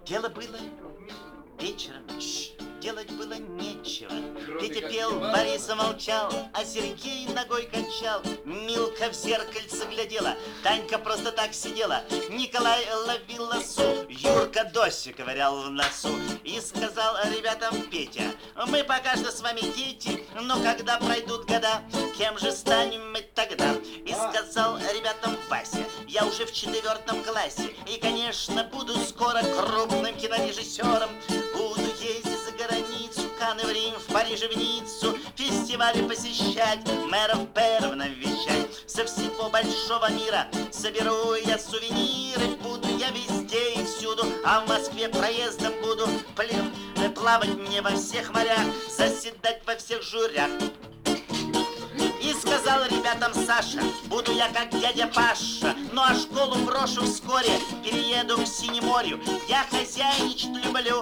Дело было вечером, делать было нечего. Петя пел, Бориса молчал, а Сергей ногой качал. Милка в зеркальце глядела, Танька просто так сидела. Николай ловил лосу, Юрка дождь ковырял в носу. И сказал ребятам Петя: мы пока что с вами дети, но когда пройдут года, кем же станем мы тогда? И сказал ребятам Вася: я уже в 4 классе, и, конечно, буду скоро крупным кинорежиссером. Буду ездить за границу, в Канны, в Рим, в Париж, в Ниццу, фестивали посещать, мэров, пэров навещать. Со всего большого мира соберу я сувениры, буду я везде и всюду, а в Москве проездом буду плавать мне во всех морях, заседать во всех жюрях. И сказал ребятам Саша: буду я как дядя Паша, ну а школу брошу вскоре, перееду к Синеморью. Я хозяйничать люблю.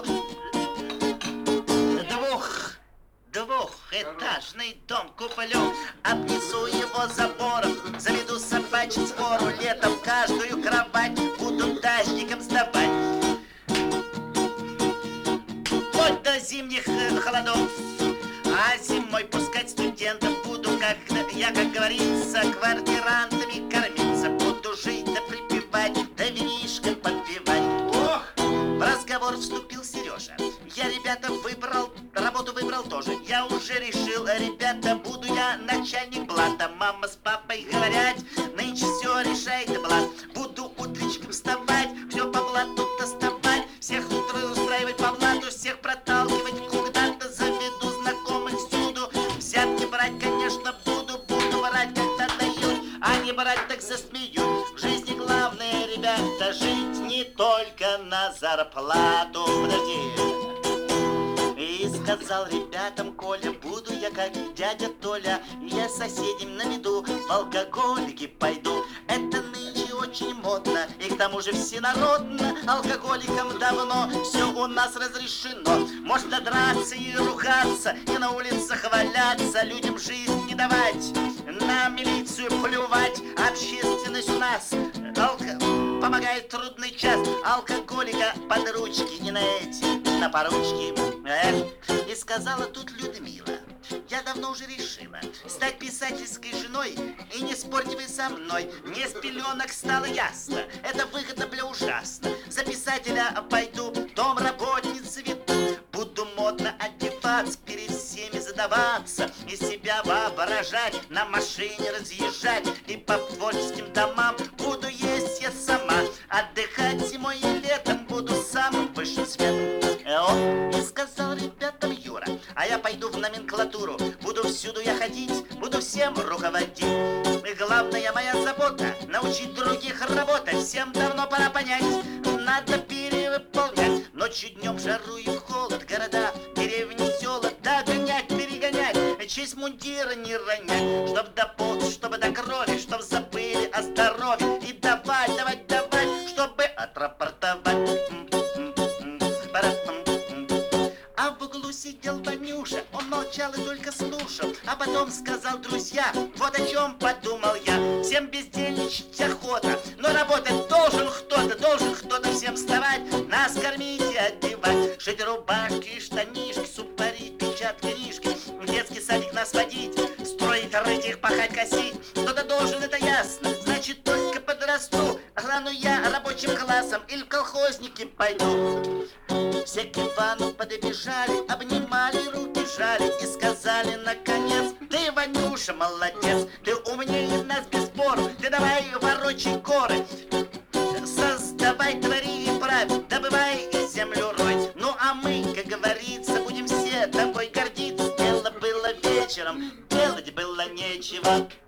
Двухэтажный дом куплю, обнесу его забором, заведу собачий свору, летом каждую кровать буду дачникам сдавать. Вплоть до зимних холодов, а зимой пускать студентов буду, как говорится, квартирантами кормиться. Буду жить да припевать, да винишко подпевать. Ох! В разговор вступил Сережа. Я, ребята, работу выбрал тоже. Я уже решил, ребята, буду я начальник блата. Мама с папой говорят, нынче все решает блат. Буду утречком вставать, все по блату доставать, всех устраивать по блату, всех проталкивать куда-то, заведу знакомых всюду. Взятки брать, конечно, буду брать, когда дают, а не брать, так засмеют. В жизни главное, ребята, жить не только на зарплату. Подожди. И сказал ребятам Коля: буду я как дядя Толя, я с соседям на виду в алкоголики пойду. Это нынче очень модно, и к тому же всенародно. Алкоголикам давно все у нас разрешено. Можно драться и ругаться, и на улицах валяться, людям жизнь не давать, на милицию плювать. Общественность у нас помогает трудный час. Алкоголика под ручки, не на эти, на поручки. И сказала тут Людмила: я давно уже решила стать писательской женой, и не спорьте вы со мной, мне с пеленок стало ясно, это выгодно бля ужасно. За писателя пойду, дом работницы веду, буду модно одеваться, перед всеми задаваться, из себя воображать, на машине разъезжать, и по творческим домам буду есть я сама, отдыхать зимой и летом буду самым высшим светом. И сказал ребятам Юра: а я пойду в номенклатуру, буду всюду я ходить, буду всем руководить. И главная моя забота — научить других работать. Всем давно пора понять, надо перевыполнять. Ночью, днем, жару и в холод, города, деревни, села догонять, перегонять, честь мундира не ронять, чтоб до пота, чтобы до крови, чтоб забыли о здоровье. И давай, чтобы отрапортовать. А в углу сидел Ванюша, он молчал и только слушал, а потом сказал: друзья, вот о чем подумал я. Всем бездельничать охота, но работать должен кто-то всем вставать, нас кормить и одевать, шить рубашки, штанишки, сухари, печатать книжки, в детский садик нас водить, строить, рыть их, пахать, косить. Кто-то должен, это ясно, значит, только подрасту, гляну я рабочим классом или в колхозники пойду. Все к Ивану подбежали, обнимали, руки жали и сказали наконец: ты, Ванюша, молодец, ты умнее нас без спору, ты давай ворочай горы, создавай, твори и правь, добывай и землю рой. Ну а мы, как говорится, будем все тобой гордиться. Дело было вечером, делать было нечего.